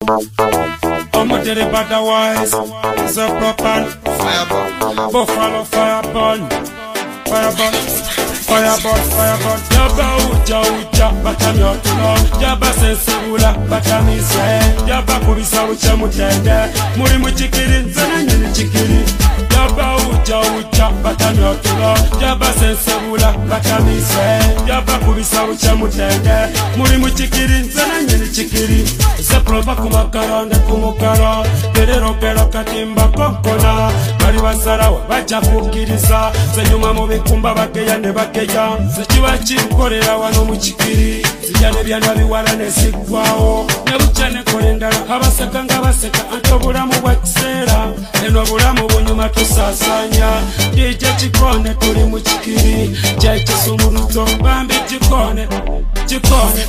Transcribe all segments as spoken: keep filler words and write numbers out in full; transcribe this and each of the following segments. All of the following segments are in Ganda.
Omodere otherwise is a proper fireball. Buffalo fireball. Fireball. Fireball, fireball. Yaba uja uja batami otulo. Yaba sensibula batami se. Yaba kubisa ucha mutende. Muri muchikiri zana nyini chikiri. Yaba uja uja batami otulo. Yaba sensibula batami se. Yaba kubisa ucha mutende. Muri muchikiri zana nyini chikiri. Seproba kumakara nde kumukara. Derero kero katimba kokona. Bari basarawa bacha kukiriza. Senyuma mubikumba bakeya ne bakeya. Sechiwa chimkorera wano muchikiri. Zijane byana biwala nesigwawo. Nebuchane korendala abaseka nga baseka anto bulamu bwa kiseera. Eno bulamu bunyuma tusasanya. Dije chikone tuli muchikiri. Jai kisumuluto bambi chikone. Chikone.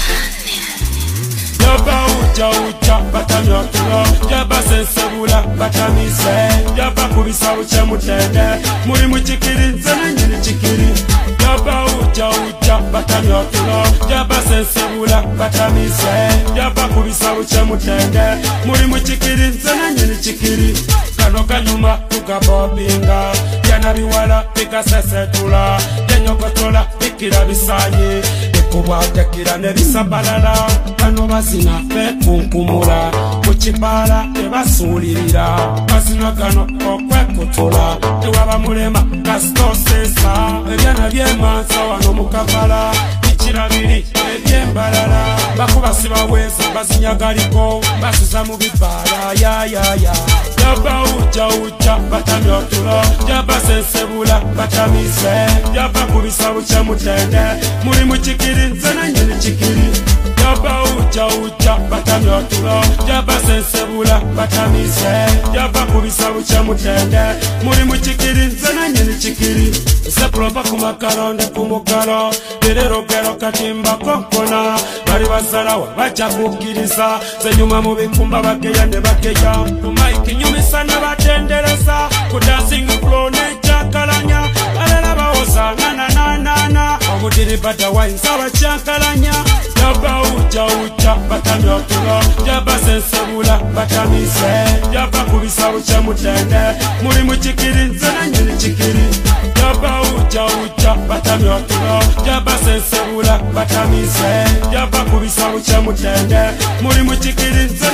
Yaba uja uja batami otulo. Yaba sensebula batami se. Yaba kubisa ucha mutende. Muri muchikiri zana nyini chikiri. Yaba uja uja batami otulo. Yaba sensebula batami se. Yaba kubisa ucha mutende. Muri muchikiri zana nyini chikiri. Kano kanyuma tukabobinga. Yana biwala pika sesetula. Yanyokotola pikira bisaye. Kuba tekira nebisabalala. Kano basina fe kunkumula. Kuchipala tebasulirira. Basina kano okwekutula. Tewaba mulema kasito sesa. Ebyana byemansa wano mukafala. Ichirabiri ebyembalala. Bakuba sibaweza bazinyagaliko. Basuza mu bibala ya ya ya. Yaba uja uja batami otulo. Yaba sensebula batami se. Yaba kubisa ucha mutende. Muri muchikiri nzana nyini chikiri. Yaba uja uja batami otulo. Yaba sensebula batami se. Yaba kubisa ucha mutende. Muri muchikiri nzana nyini chikiri. Seproba kumakaro nde kumukaro. Derero kero katimba kokona. Bari basarawa bacha kukiriza. Senyuma mubikumba bakeya ne bakeya. Kumaiki nyumisa na batendereza. Kudancing flow ne chakalanya. Balela baoza na na na na na. Omudiri bada wainza wa chakalanya. Yaba uja uja batami otulo. Yaba sensebula batami se. Yaba kubisa ucha mutende. Muri muchikiri nzana nyini chikiri. Yaba uja uja batami otulo. Yaba sensebula batami se. Yaba kubisa ucha mutende. Muri muchikiri nzana